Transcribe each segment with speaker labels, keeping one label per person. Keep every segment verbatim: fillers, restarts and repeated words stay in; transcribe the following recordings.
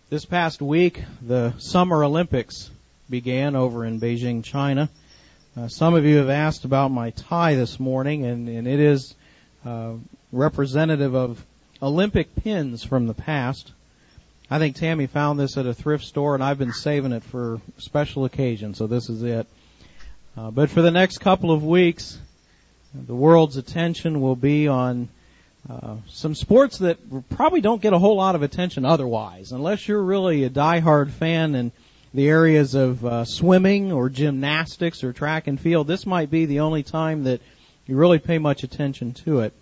Speaker 1: This past week, the Summer Olympics began over in Beijing, China. Uh, some of you have asked about my tie this morning, and, and it is uh, representative of Olympic pins from the past. I think Tammy found this at a thrift store, and I've been saving it for special occasions, so this is it. Uh, but for the next couple of weeks, the world's attention will be on Uh, some sports that probably don't get a whole lot of attention otherwise, unless you're really a diehard fan in the areas of uh, swimming or gymnastics or track and field. This might be the only time that you really pay much attention to it.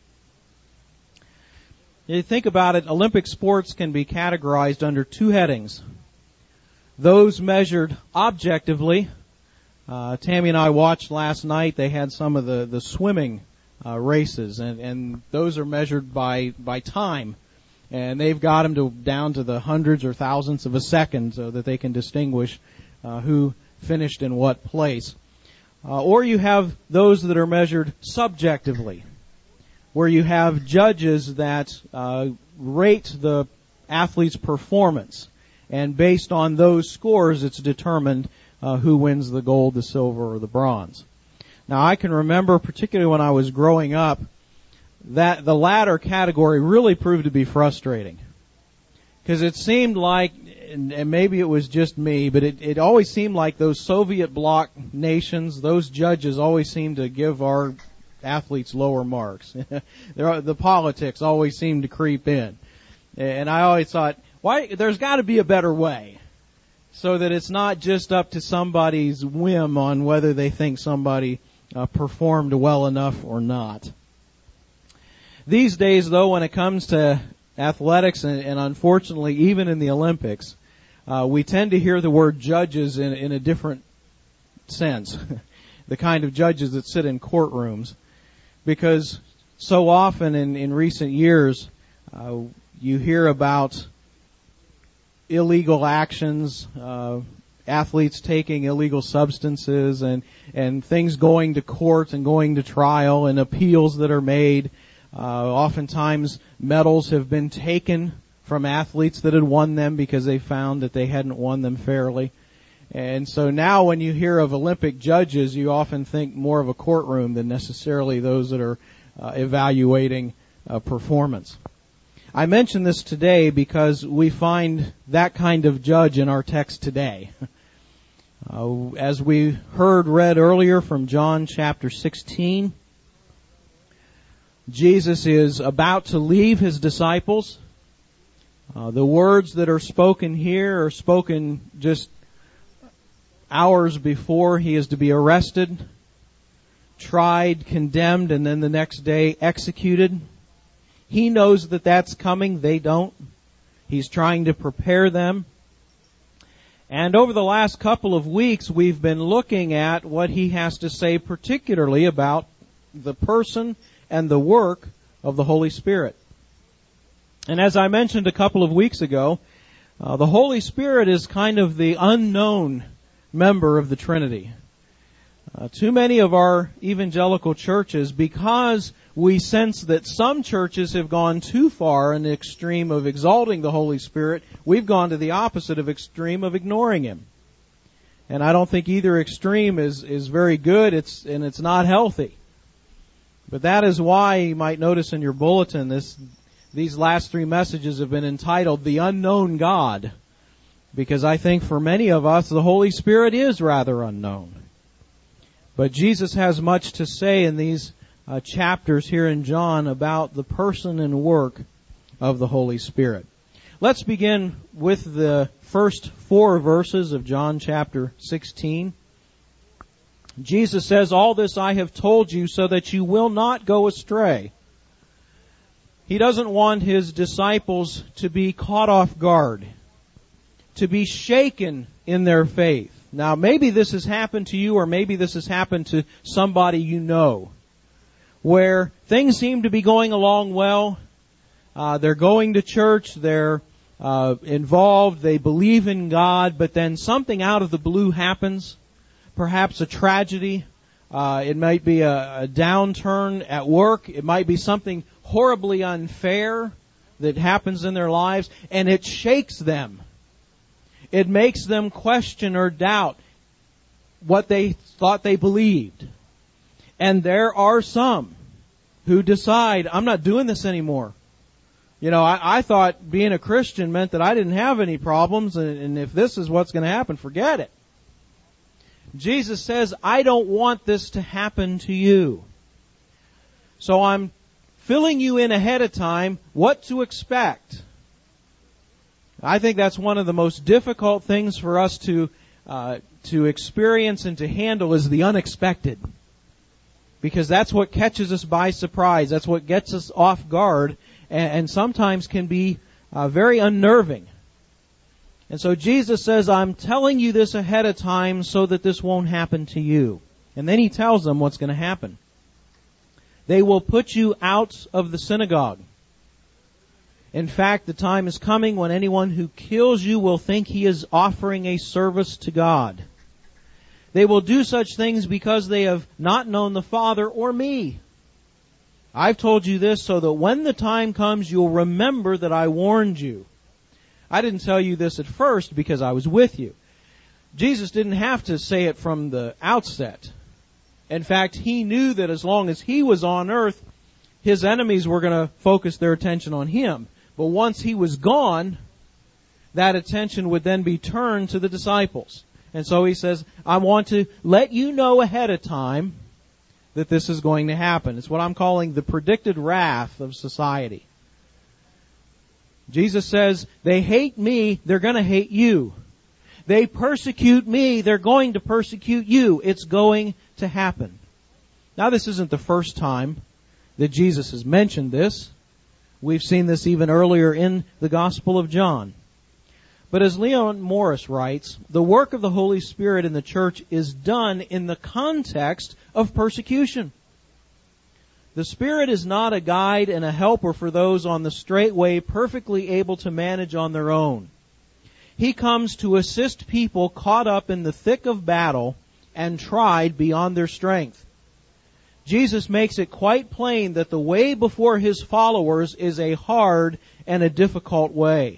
Speaker 1: You think about it, Olympic sports can be categorized under two headings. Those measured objectively. Uh, Tammy and I watched last night. They had some of the, the swimming Uh, races, and, and those are measured by, by time. And they've got them to, down to the hundreds or thousandths of a second so that they can distinguish uh, who finished in what place. Uh, or you have those that are measured subjectively, where you have judges that uh, rate the athlete's performance. And based on those scores, it's determined uh, who wins the gold, the silver, or the bronze. Now, I can remember, particularly when I was growing up, that the latter category really proved to be frustrating. Because it seemed like, and, and maybe it was just me, but it, it always seemed like those Soviet bloc nations, those judges always seemed to give our athletes lower marks. The politics always seemed to creep in. And I always thought, why? There's got to be a better way, so that it's not just up to somebody's whim on whether they think somebody Uh, performed well enough or not. These days, though, when it comes to athletics, and, and unfortunately even in the Olympics, uh, we tend to hear the word judges in, in a different sense. The kind of judges that sit in courtrooms. Because so often in, in recent years, uh, you hear about illegal actions, uh, athletes taking illegal substances, and, and things going to court and going to trial, and appeals that are made. Uh, oftentimes medals have been taken from athletes that had won them because they found that they hadn't won them fairly. And so now when you hear of Olympic judges, you often think more of a courtroom than necessarily those that are uh, evaluating uh, performance. I mention this today because we find that kind of judge in our text today. Uh, as we heard read earlier from John chapter sixteen, Jesus is about to leave his disciples. Uh, the words that are spoken here are spoken just hours before he is to be arrested, tried, condemned, and then the next day executed. He knows that that's coming. They don't. He's trying to prepare them. And over the last couple of weeks, we've been looking at what he has to say particularly about the person and the work of the Holy Spirit. And as I mentioned a couple of weeks ago, uh, the Holy Spirit is kind of the unknown member of the Trinity. Uh, too many of our evangelical churches, because we sense that some churches have gone too far in the extreme of exalting the Holy Spirit, we've gone to the opposite of extreme of ignoring Him. And I don't think either extreme is, is very good, it's, and it's not healthy. But that is why you might notice in your bulletin, this, these last three messages have been entitled The Unknown God. Because I think for many of us, the Holy Spirit is rather unknown. But Jesus has much to say in these uh, chapters here in John about the person and work of the Holy Spirit. Let's begin with the first four verses of John chapter sixteen. Jesus says, "All this I have told you so that you will not go astray." He doesn't want his disciples to be caught off guard, to be shaken in their faith. Now, maybe this has happened to you, or maybe this has happened to somebody you know, where things seem to be going along well. Uh, they're going to church, they're uh, involved, they believe in God, but then something out of the blue happens, perhaps a tragedy. Uh, it might be a, a downturn at work. It might be something horribly unfair that happens in their lives, and it shakes them. It makes them question or doubt what they thought they believed. And there are some who decide, I'm not doing this anymore. You know, I, I thought being a Christian meant that I didn't have any problems, and, and if this is what's going to happen, forget it. Jesus says, I don't want this to happen to you. So I'm filling you in ahead of time what to expect. I think that's one of the most difficult things for us to uh, to experience and to handle is the unexpected. Because that's what catches us by surprise. That's what gets us off guard and, and sometimes can be uh, very unnerving. And so Jesus says, I'm telling you this ahead of time so that this won't happen to you. And then He tells them what's going to happen. They will put you out of the synagogue. In fact, the time is coming when anyone who kills you will think he is offering a service to God. They will do such things because they have not known the Father or me. I've told you this so that when the time comes, you'll remember that I warned you. I didn't tell you this at first because I was with you. Jesus didn't have to say it from the outset. In fact, He knew that as long as He was on earth, His enemies were going to focus their attention on Him. But once He was gone, that attention would then be turned to the disciples. And so He says, I want to let you know ahead of time that this is going to happen. It's what I'm calling the predicted wrath of society. Jesus says, they hate me, they're going to hate you. They persecute me, they're going to persecute you. It's going to happen. Now, this isn't the first time that Jesus has mentioned this. We've seen this even earlier in the Gospel of John. But as Leon Morris writes, the work of the Holy Spirit in the church is done in the context of persecution. The Spirit is not a guide and a helper for those on the straight way perfectly able to manage on their own. He comes to assist people caught up in the thick of battle and tried beyond their strength. Jesus makes it quite plain that the way before His followers is a hard and a difficult way.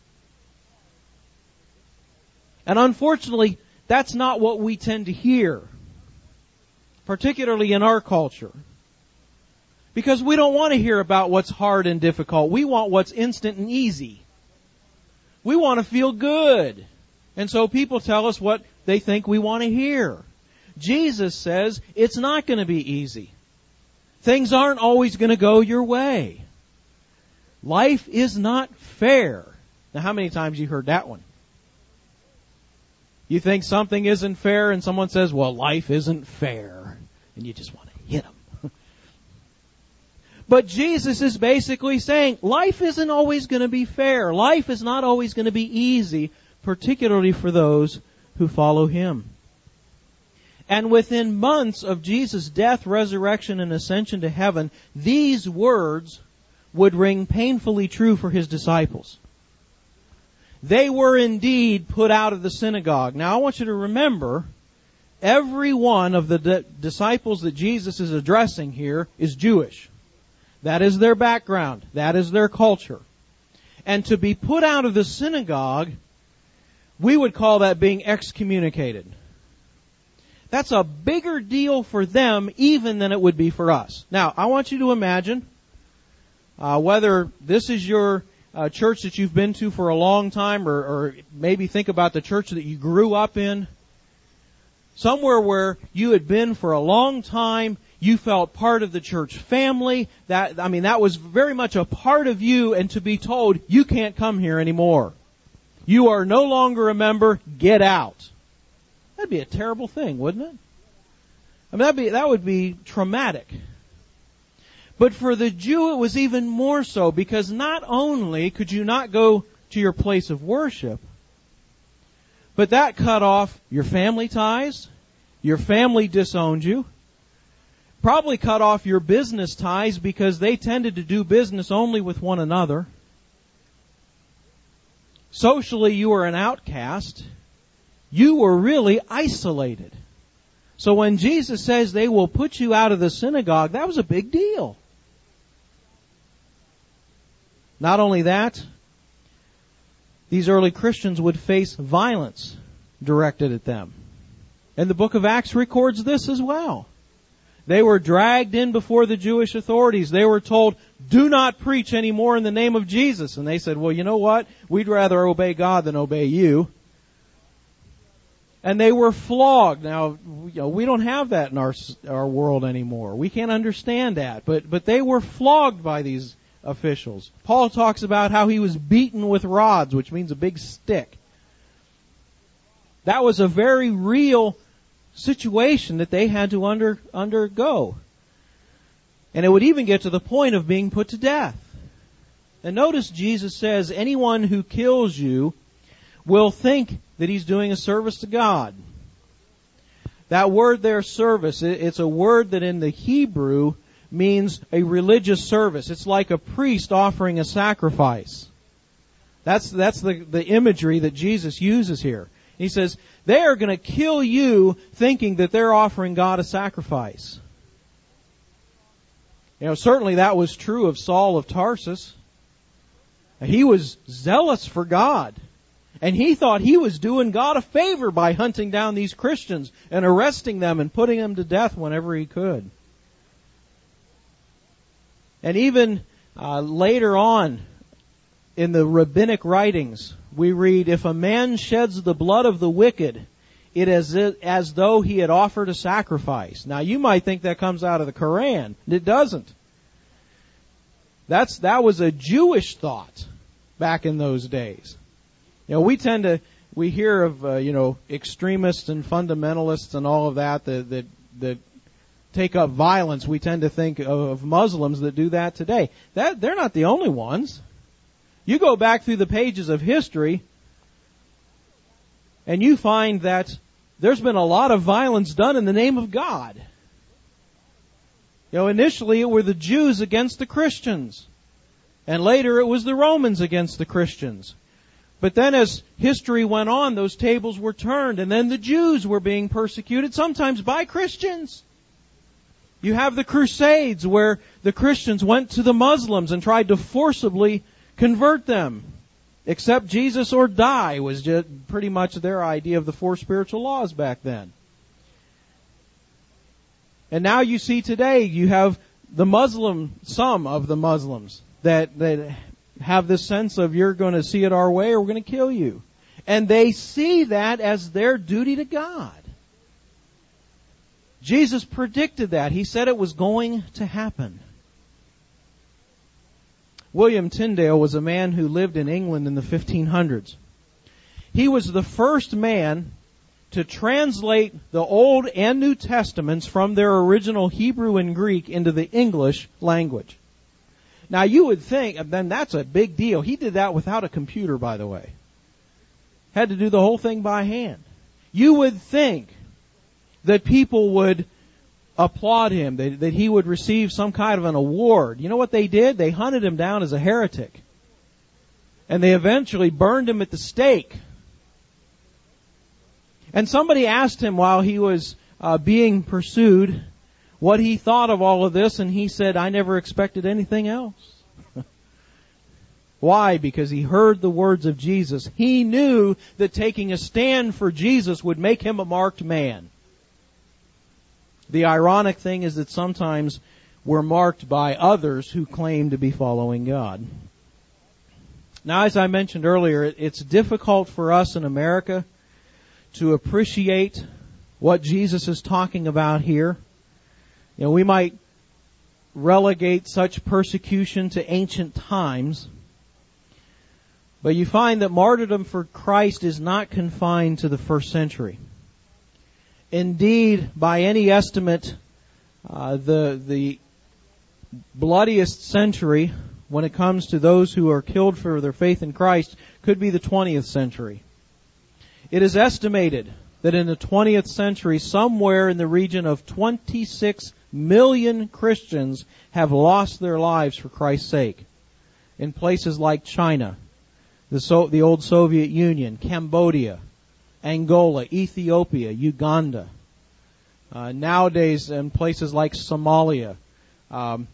Speaker 1: And unfortunately, that's not what we tend to hear, particularly in our culture. Because we don't want to hear about what's hard and difficult. We want what's instant and easy. We want to feel good. And so people tell us what they think we want to hear. Jesus says it's not going to be easy. Things aren't always going to go your way. Life is not fair. Now, how many times you heard that one? You think something isn't fair and someone says, well, life isn't fair. And you just want to hit them. But Jesus is basically saying life isn't always going to be fair. Life is not always going to be easy, particularly for those who follow Him. And within months of Jesus' death, resurrection, and ascension to heaven, these words would ring painfully true for His disciples. They were indeed put out of the synagogue. Now I want you to remember, every one of the di- disciples that Jesus is addressing here is Jewish. That is their background. That is their culture. And to be put out of the synagogue, we would call that being excommunicated. That's a bigger deal for them even than it would be for us. Now, I want you to imagine uh, whether this is your uh, church that you've been to for a long time, or, or maybe think about the church that you grew up in. Somewhere where you had been for a long time, you felt part of the church family. That, I mean, that was very much a part of you, and to be told, you can't come here anymore. You are no longer a member, get out. That'd be a terrible thing, wouldn't it? I mean, that'd be, that would be traumatic. But for the Jew, it was even more so, because not only could you not go to your place of worship, but that cut off your family ties, your family disowned you, probably cut off your business ties because they tended to do business only with one another. Socially, you were an outcast. You were really isolated. So when Jesus says they will put you out of the synagogue, that was a big deal. Not only that, these early Christians would face violence directed at them. And the book of Acts records this as well. They were dragged in before the Jewish authorities. They were told, do not preach anymore in the name of Jesus. And they said, well, you know what? We'd rather obey God than obey you. And they were flogged. Now, you know, we don't have that in our our world anymore. We can't understand that. But but they were flogged by these officials. Paul talks about how he was beaten with rods, which means a big stick. That was a very real situation that they had to under undergo. And it would even get to the point of being put to death. And notice Jesus says, anyone who kills you will think that he's doing a service to God. That word there, service, it's a word that in the Hebrew means a religious service. It's like a priest offering a sacrifice. That's, that's the, the imagery that Jesus uses here. He says, they are going to kill you thinking that they're offering God a sacrifice. You know, certainly that was true of Saul of Tarsus. He was zealous for God. And he thought he was doing God a favor by hunting down these Christians and arresting them and putting them to death whenever he could. And even uh, later on in the rabbinic writings, we read, if a man sheds the blood of the wicked, it is as though he had offered a sacrifice. Now you might think that comes out of the Quran. It doesn't. That's, that was a Jewish thought back in those days. You know, we tend to, we hear of, uh, you know, extremists and fundamentalists and all of that, that, that, that take up violence. We tend to think of Muslims that do that today. That, they're not the only ones. You go back through the pages of history and you find that there's been a lot of violence done in the name of God. You know, initially it were the Jews against the Christians. And later it was the Romans against the Christians. But then as history went on, those tables were turned, and then the Jews were being persecuted, sometimes by Christians. You have the Crusades, where the Christians went to the Muslims and tried to forcibly convert them. Accept Jesus or die was just pretty much their idea of the four spiritual laws back then. And now you see today, you have the Muslim, some of the Muslims, that, that have this sense of you're going to see it our way or we're going to kill you. And they see that as their duty to God. Jesus predicted that. He said it was going to happen. William Tyndale was a man who lived in England in the fifteen hundreds. He was the first man to translate the Old and New Testaments from their original Hebrew and Greek into the English language. Now you would think, then that's a big deal. He did that without a computer, by the way. Had to do the whole thing by hand. You would think that people would applaud him, that, that he would receive some kind of an award. You know what they did? They hunted him down as a heretic. And they eventually burned him at the stake. And somebody asked him while he was uh, being pursued what he thought of all of this, and he said, I never expected anything else. Why? Because he heard the words of Jesus. He knew that taking a stand for Jesus would make him a marked man. The ironic thing is that sometimes we're marked by others who claim to be following God. Now, as I mentioned earlier, it's difficult for us in America to appreciate what Jesus is talking about here. You know, we might relegate such persecution to ancient times, but you find that martyrdom for Christ is not confined to the first century. Indeed, by any estimate, uh, the the bloodiest century when it comes to those who are killed for their faith in Christ could be the twentieth century. It is estimated that in the twentieth century, somewhere in the region of twenty-six million Christians have lost their lives for Christ's sake. In places like China, the, so, the old Soviet Union, Cambodia, Angola, Ethiopia, Uganda. Uh, nowadays in places like Somalia, um,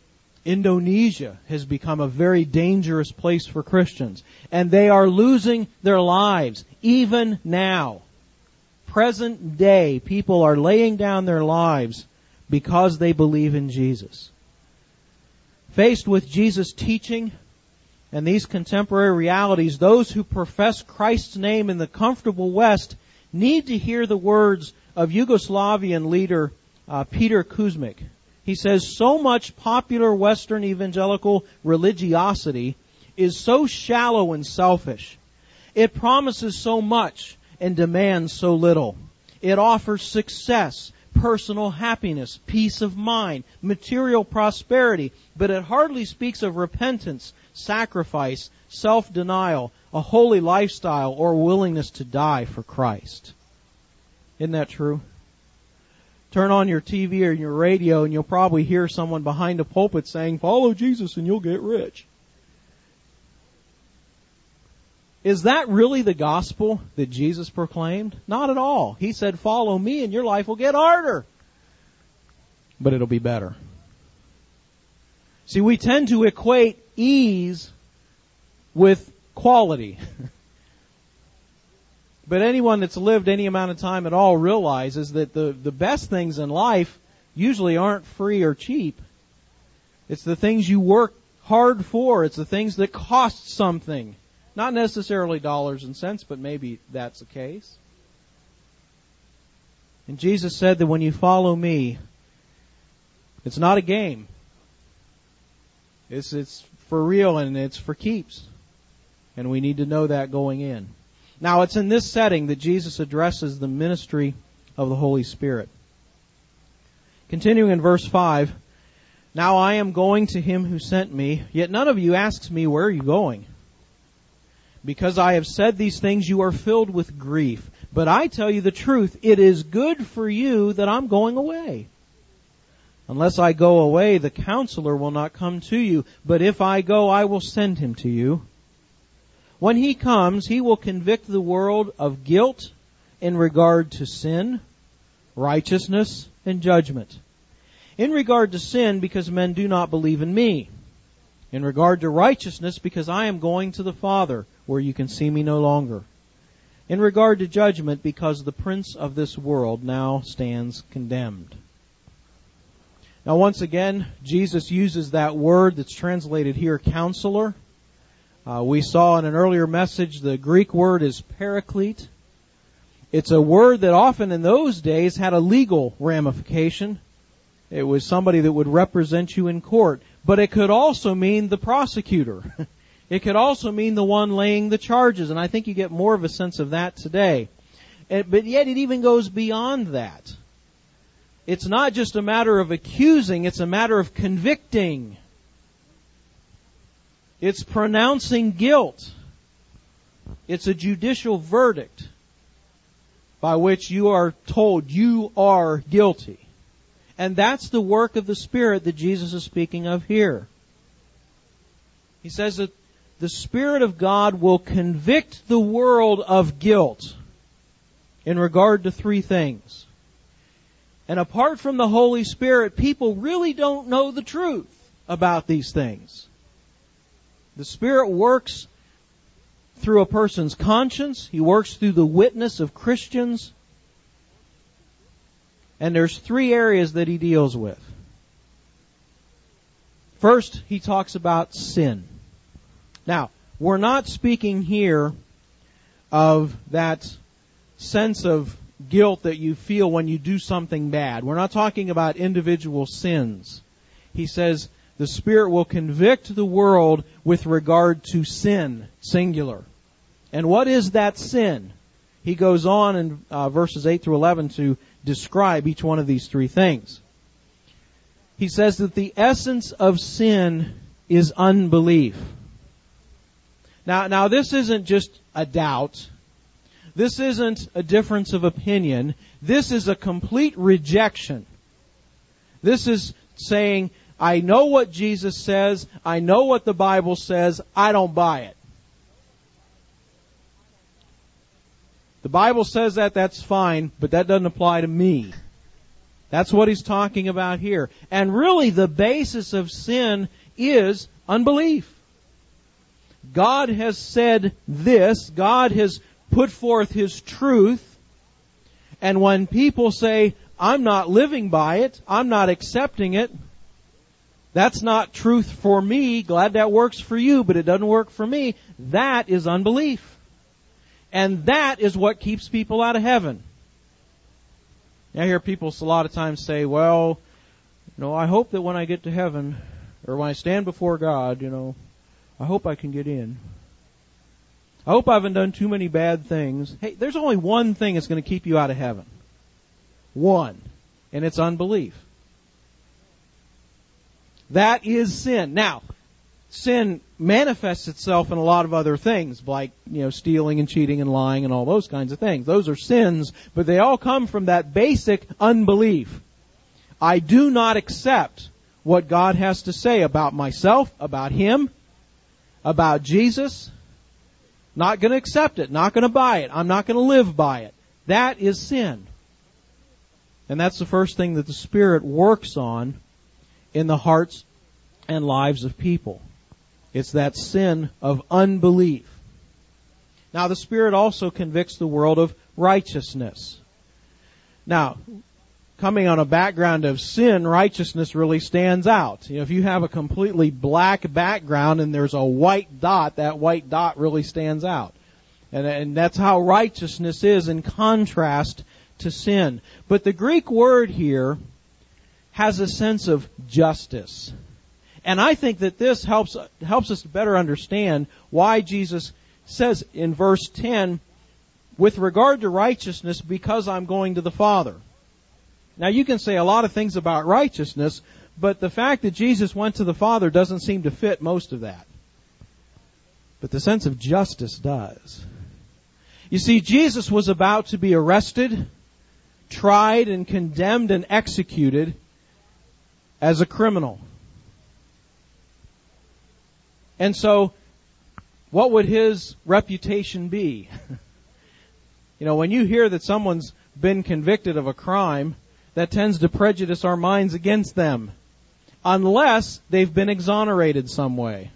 Speaker 1: Indonesia has become a very dangerous place for Christians, and they are losing their lives even now. Present day, people are laying down their lives because they believe in Jesus. Faced with Jesus' teaching and these contemporary realities, those who profess Christ's name in the comfortable West need to hear the words of Yugoslavian leader uh, Peter Kuzmic. He says, so much popular Western evangelical religiosity is so shallow and selfish. It promises so much and demands so little. It offers success, personal happiness, peace of mind, material prosperity, but it hardly speaks of repentance, sacrifice, self-denial, a holy lifestyle, or willingness to die for Christ. Isn't that true? Turn on your T V or your radio and you'll probably hear someone behind a pulpit saying, follow Jesus and you'll get rich. Is that really the gospel that Jesus proclaimed? Not at all. He said, follow me and your life will get harder. But it'll be better. See, we tend to equate ease with quality. But anyone that's lived any amount of time at all realizes that the, the best things in life usually aren't free or cheap. It's the things you work hard for. It's the things that cost something. Not necessarily dollars and cents, but maybe that's the case. And Jesus said that when you follow me, it's not a game. It's, it's for real and it's for keeps. And we need to know that going in. Now, it's in this setting that Jesus addresses the ministry of the Holy Spirit. Continuing in verse five, now I am going to him who sent me, yet none of you asks me, where are you going? Because I have said these things, you are filled with grief. But I tell you the truth, it is good for you that I'm going away. Unless I go away, the Counselor will not come to you. But if I go, I will send him to you. When he comes, he will convict the world of guilt in regard to sin, righteousness, and judgment. In regard to sin, because men do not believe in me. In regard to righteousness, because I am going to the Father, where you can see me no longer. In regard to judgment, because the prince of this world now stands condemned. Now once again, Jesus uses that word that's translated here, counselor. Uh, we saw in an earlier message the Greek word is paraclete. It's a word that often in those days had a legal ramification. It was somebody that would represent you in court. But it could also mean the prosecutor. It could also mean the one laying the charges. And I think you get more of a sense of that today. It, but yet it even goes beyond that. It's not just a matter of accusing, it's a matter of convicting. It's pronouncing guilt. It's a judicial verdict by which you are told you are guilty. And that's the work of the Spirit that Jesus is speaking of here. He says that the Spirit of God will convict the world of guilt in regard to three things. And apart from the Holy Spirit, people really don't know the truth about these things. The Spirit works through a person's conscience. He works through the witness of Christians. And there's three areas that He deals with. First, He talks about sin. Now, we're not speaking here of that sense of guilt that you feel when you do something bad. We're not talking about individual sins. He says the Spirit will convict the world with regard to sin, singular. And what is that sin? He goes on in uh, verses eight through eleven to describe each one of these three things. He says that the essence of sin is unbelief. Now, now this isn't just a doubt. This isn't a difference of opinion. This is a complete rejection. This is saying, I know what Jesus says. I know what the Bible says. I don't buy it. The Bible says that, that's fine, but that doesn't apply to me. That's what he's talking about here. And really the basis of sin is unbelief. God has said this. God has put forth His truth. And when people say, I'm not living by it, I'm not accepting it, that's not truth for me, glad that works for you, but it doesn't work for me, that is unbelief. And that is what keeps people out of heaven. I hear people a lot of times say, well, you know, I hope that when I get to heaven, or when I stand before God, you know, I hope I can get in. I hope I haven't done too many bad things. Hey, there's only one thing that's going to keep you out of heaven. One. And it's unbelief. That is sin. Now, sin manifests itself in a lot of other things, like, you know, stealing and cheating and lying and all those kinds of things. Those are sins, but they all come from that basic unbelief. I do not accept what God has to say about myself, about Him, about Jesus. Not going to accept it, not going to buy it, I'm not going to live by it. That is sin. And that's the first thing that the Spirit works on in the hearts and lives of people. It's that sin of unbelief. Now, the Spirit also convicts the world of righteousness. Now, coming on a background of sin, righteousness really stands out. You know, if you have a completely black background and there's a white dot, that white dot really stands out. And, and that's how righteousness is in contrast to sin. But the Greek word here has a sense of justice. And I think that this helps helps us to better understand why Jesus says in verse ten, with regard to righteousness, because I'm going to the Father. Now, you can say a lot of things about righteousness, but the fact that Jesus went to the Father doesn't seem to fit most of that. But the sense of justice does. You see, Jesus was about to be arrested, tried, and condemned and executed as a criminal. And so, what would His reputation be? You know, when you hear that someone's been convicted of a crime, that tends to prejudice our minds against them, unless they've been exonerated some way.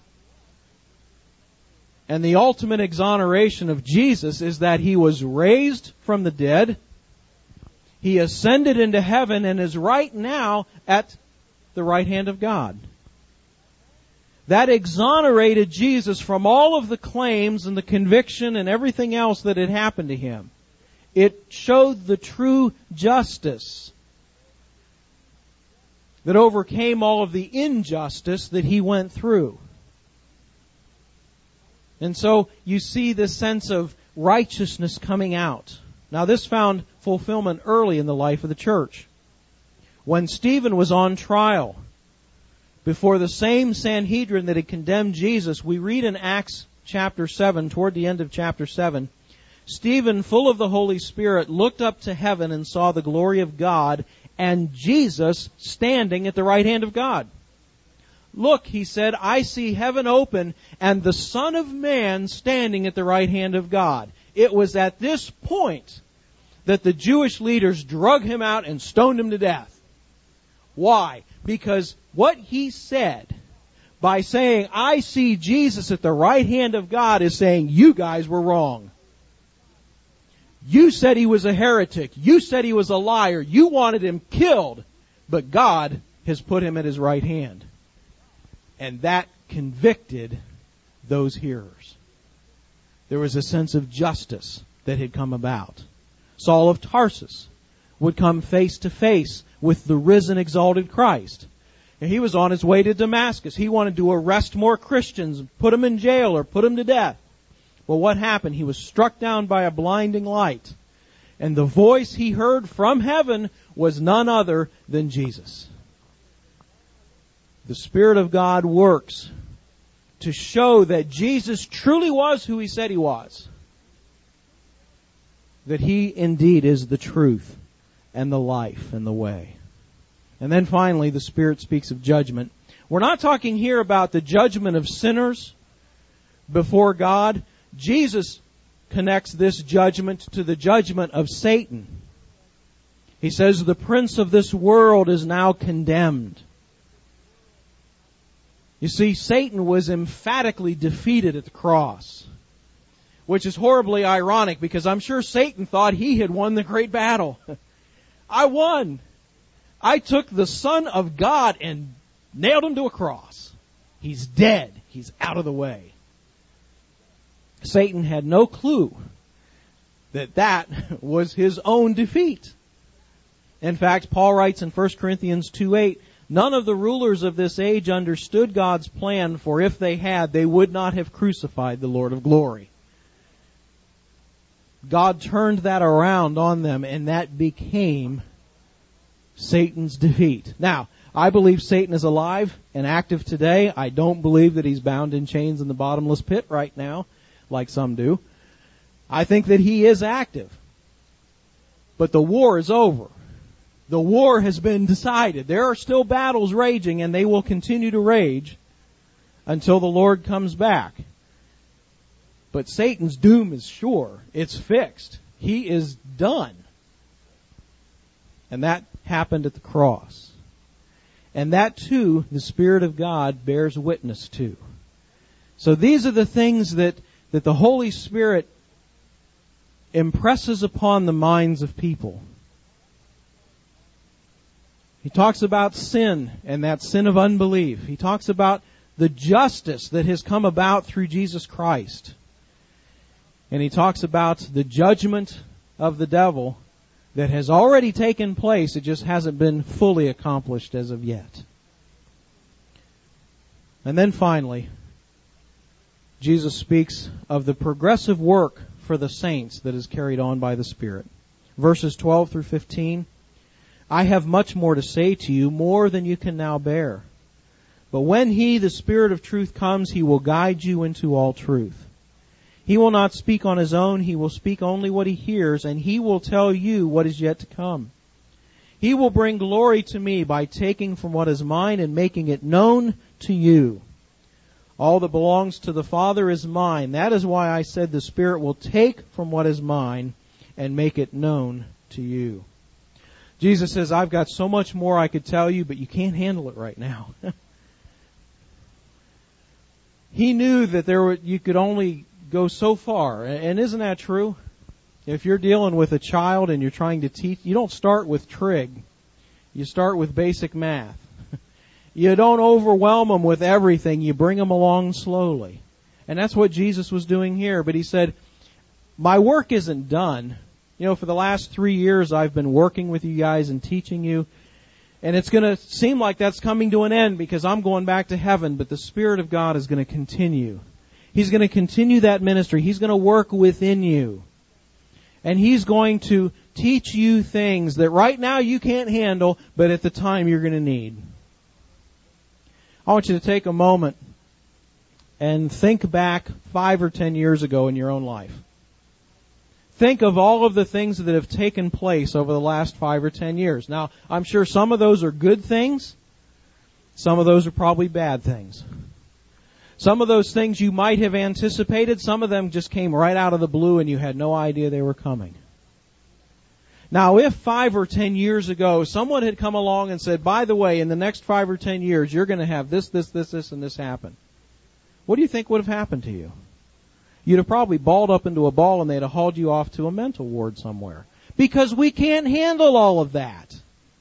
Speaker 1: And the ultimate exoneration of Jesus is that He was raised from the dead, He ascended into heaven, and is right now at the right hand of God. That exonerated Jesus from all of the claims and the conviction and everything else that had happened to Him. It showed the true justice that overcame all of the injustice that He went through. And so you see this sense of righteousness coming out. Now, this found fulfillment early in the life of the church. When Stephen was on trial before the same Sanhedrin that had condemned Jesus, we read in Acts chapter seven, toward the end of chapter seven, Stephen, full of the Holy Spirit, looked up to heaven and saw the glory of God and Jesus standing at the right hand of God. Look, he said, I see heaven open and the Son of Man standing at the right hand of God. It was at this point that the Jewish leaders drug Him out and stoned Him to death. Why? Because what He said, by saying, I see Jesus at the right hand of God, is saying, you guys were wrong. You said He was a heretic. You said He was a liar. You wanted Him killed. But God has put Him at His right hand. And that convicted those hearers. There was a sense of justice that had come about. Saul of Tarsus would come face to face with the risen, exalted Christ. And he was on his way to Damascus. He wanted to arrest more Christians, put them in jail or put them to death. Well, what happened? He was struck down by a blinding light. And the voice he heard from heaven was none other than Jesus. The Spirit of God works to show that Jesus truly was who He said He was. That He indeed is the truth and the life and the way. And then finally, the Spirit speaks of judgment. We're not talking here about the judgment of sinners before God. Jesus connects this judgment to the judgment of Satan. He says, the prince of this world is now condemned. You see, Satan was emphatically defeated at the cross, which is horribly ironic because I'm sure Satan thought he had won the great battle. I won. I took the Son of God and nailed him to a cross. He's dead. He's out of the way. Satan had no clue that that was his own defeat. In fact, Paul writes in First Corinthians two eight, none of the rulers of this age understood God's plan, for if they had, they would not have crucified the Lord of glory. God turned that around on them, and that became Satan's defeat. Now, I believe Satan is alive and active today. I don't believe that he's bound in chains in the bottomless pit right now, like some do. I think that he is active. But the war is over. The war has been decided. There are still battles raging, and they will continue to rage until the Lord comes back. But Satan's doom is sure. It's fixed. He is done. And that happened at the cross. And that, too, the Spirit of God bears witness to. So these are the things that, that the Holy Spirit impresses upon the minds of people. He talks about sin and that sin of unbelief. He talks about the justice that has come about through Jesus Christ. And he talks about the judgment of the devil that has already taken place. It just hasn't been fully accomplished as of yet. And then finally, Jesus speaks of the progressive work for the saints that is carried on by the Spirit. Verses twelve through fifteen. I have much more to say to you, more than you can now bear. But when He, the Spirit of truth, comes, He will guide you into all truth. He will not speak on His own. He will speak only what He hears, and He will tell you what is yet to come. He will bring glory to Me by taking from what is mine and making it known to you. All that belongs to the Father is mine. That is why I said the Spirit will take from what is mine and make it known to you. Jesus says, I've got so much more I could tell you, but you can't handle it right now. He knew that there were, you could only go so far. And isn't that true? If you're dealing with a child and you're trying to teach, you don't start with trig. You start with basic math. You don't overwhelm them with everything. You bring them along slowly. And that's what Jesus was doing here. But He said, my work isn't done. You know, for the last three years I've been working with you guys and teaching you. And it's going to seem like that's coming to an end because I'm going back to heaven. But the Spirit of God is going to continue. He's going to continue that ministry. He's going to work within you. And He's going to teach you things that right now you can't handle, but at the time you're going to need. I want you to take a moment and think back five or ten years ago in your own life. Think of all of the things that have taken place over the last five or ten years. Now, I'm sure some of those are good things. Some of those are probably bad things. Some of those things you might have anticipated. Some of them just came right out of the blue and you had no idea they were coming. Now, if five or ten years ago someone had come along and said, by the way, in the next five or ten years, you're going to have this, this, this, this, and this happen, what do you think would have happened to you? You'd have probably balled up into a ball and they'd have hauled you off to a mental ward somewhere. Because we can't handle all of that.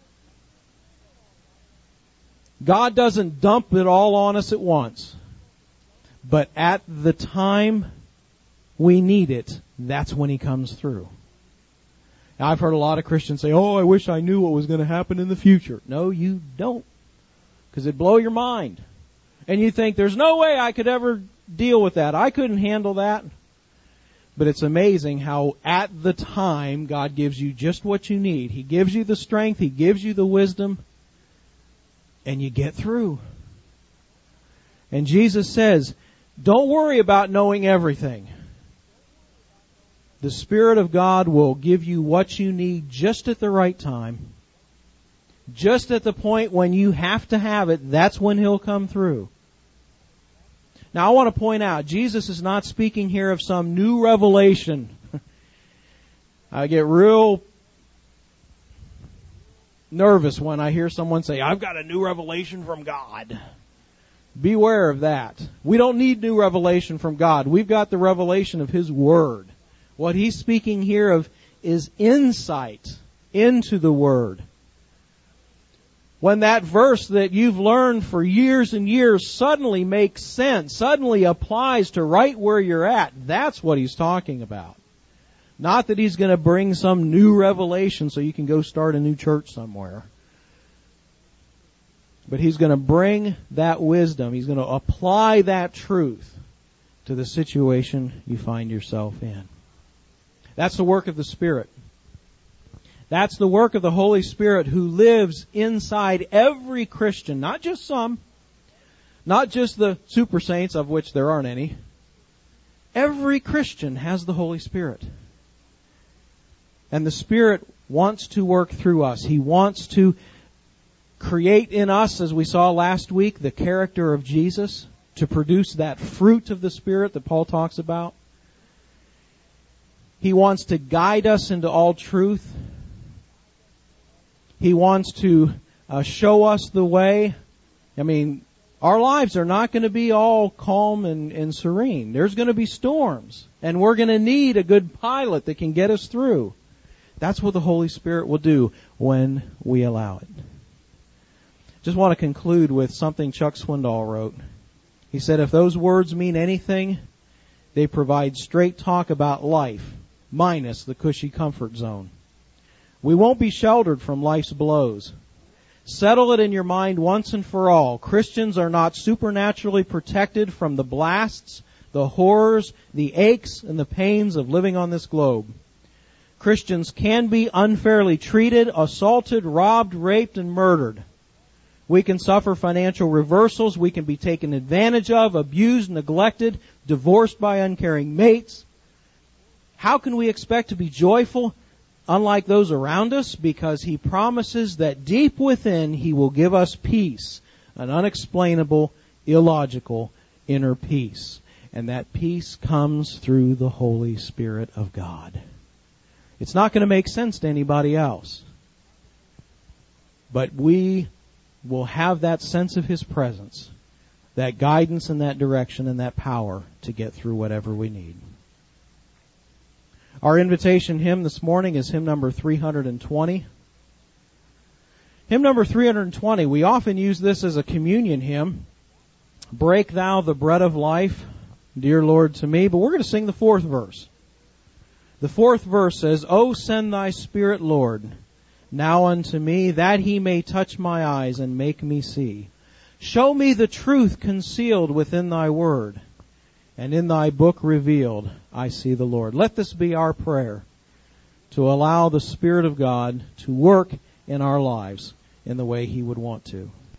Speaker 1: God doesn't dump it all on us at once. But at the time we need it, that's when He comes through. Now, I've heard a lot of Christians say, oh, I wish I knew what was going to happen in the future. No, you don't. Because it'd blow your mind. And you think, there's no way I could ever deal with that. I couldn't handle that. But it's amazing how at the time God gives you just what you need. He gives you the strength. He gives you the wisdom. And you get through. And Jesus says, don't worry about knowing everything. The Spirit of God will give you what you need just at the right time. Just at the point when you have to have it, that's when He'll come through. Now, I want to point out, Jesus is not speaking here of some new revelation. I get real nervous when I hear someone say, I've got a new revelation from God. Beware of that. We don't need new revelation from God. We've got the revelation of His Word. What He's speaking here of is insight into the Word. When that verse that you've learned for years and years suddenly makes sense, suddenly applies to right where you're at, that's what He's talking about. Not that He's going to bring some new revelation so you can go start a new church somewhere. But He's going to bring that wisdom. He's going to apply that truth to the situation you find yourself in. That's the work of the Spirit. That's the work of the Holy Spirit who lives inside every Christian, not just some, not just the super saints, of which there aren't any. Every Christian has the Holy Spirit. And the Spirit wants to work through us. He wants to create in us, as we saw last week, the character of Jesus, to produce that fruit of the Spirit that Paul talks about. He wants to guide us into all truth. He wants to uh, show us the way. I mean, our lives are not going to be all calm and, and serene. There's going to be storms. And we're going to need a good pilot that can get us through. That's what the Holy Spirit will do when we allow it. Just want to conclude with something Chuck Swindoll wrote. He said, if those words mean anything, they provide straight talk about life, minus the cushy comfort zone. We won't be sheltered from life's blows. Settle it in your mind once and for all. Christians are not supernaturally protected from the blasts, the horrors, the aches, and the pains of living on this globe. Christians can be unfairly treated, assaulted, robbed, raped, and murdered. We can suffer financial reversals. We can be taken advantage of, abused, neglected, divorced by uncaring mates. How can we expect to be joyful unlike those around us? Because He promises that deep within He will give us peace, an unexplainable, illogical inner peace. And that peace comes through the Holy Spirit of God. It's not going to make sense to anybody else. But we will have that sense of His presence, that guidance and that direction and that power to get through whatever we need. Our invitation hymn this morning is hymn number three hundred twenty. Hymn number three hundred twenty, we often use this as a communion hymn. Break thou the bread of life, dear Lord, to me. But we're going to sing the fourth verse. The fourth verse says, O send thy Spirit, Lord, now unto me, that He may touch my eyes and make me see. Show me the truth concealed within thy word, and in thy book revealed I see the Lord. Let this be our prayer, to allow the Spirit of God to work in our lives in the way He would want to.